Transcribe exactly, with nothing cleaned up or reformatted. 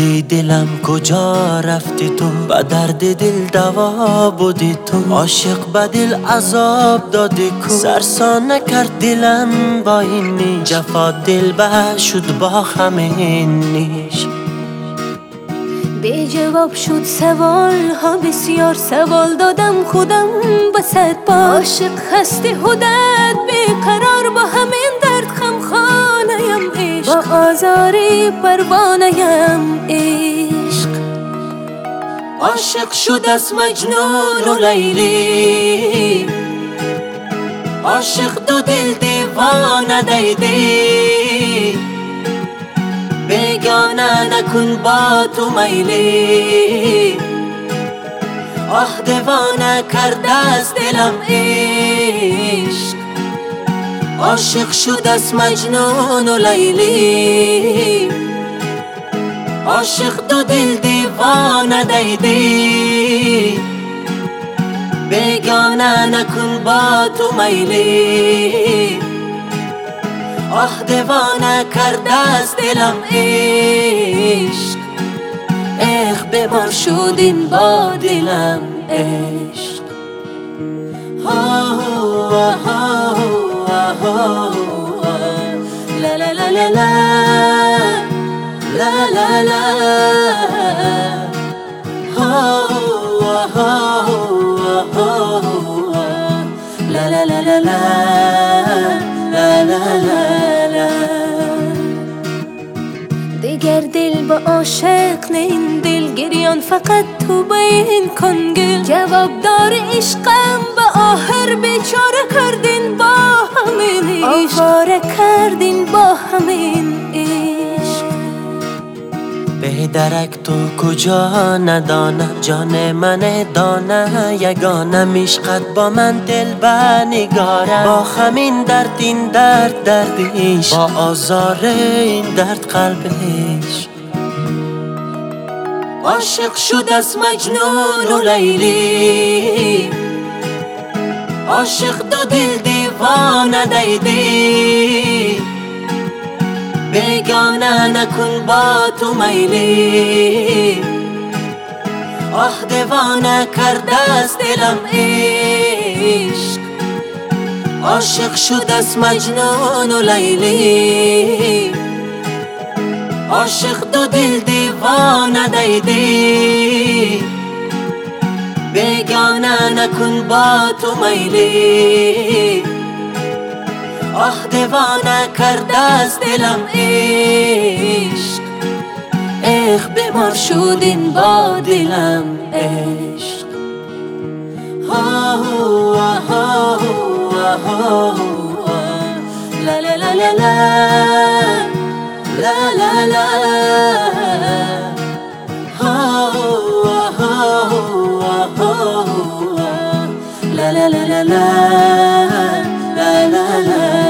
بودی دلم کجا رفتی تو، با درد دل دوا بودی تو، عاشق به دل عذاب دادی کو، سرسان نکرد دلم با این نیش، جفا دل به شد با همین نیش. بی جواب شد سوال ها بسیار، سوال دادم خودم با صد بار، عاشق هستی حدت بیقرار، با همین درد خمخانه‌ام عشق، با آزاری پروانه‌ام عشق. عاشق شد از مجنون و لیلی، عاشق دو دل دیوانه دیدی، بیگانه نکن با تو میلی، آه دیوانه کرده از دلم عشق. عاشق شد از مجنون و لیلی، عاشق دو دل دیوانه دیدی، بیگانه نکن با تو میلی، آه دیوانه کرده از دلم عشق. اخ بیمار شد این با دلم عشق. لا لا لا لا لا لا لا لا لا لا لا لا لا لا لا. دیگر دل با عاشق نه، این دل گریان فقط تو بین کن گل، جواب دار عشقم به آخر بیچاره کردین با همین عشق، آواره کردین با همین عشق. به درک تو کجا ندانم، جان من دانه یگانم، عشقت با من دل به نگارم، با همین درد این درد دردیش، با آزار این درد قلبش. عاشق شد از مجنون و لیلی، عاشق دو دل دیوانه دیدی، بیگانه نکن با تو میلی، آه دیوانه کرده از دلم عشق. عاشق شد از مجنون و لیلی، عاشق دو دل دیوانه دیدی، بیگانه نکن با تو میلی، آه دیوانه کرده از دلم عشق. اخ بیمار شد این با دلم عشق. لا لا لا لا لا لا لا لا لا لا لا لا لا لا لا.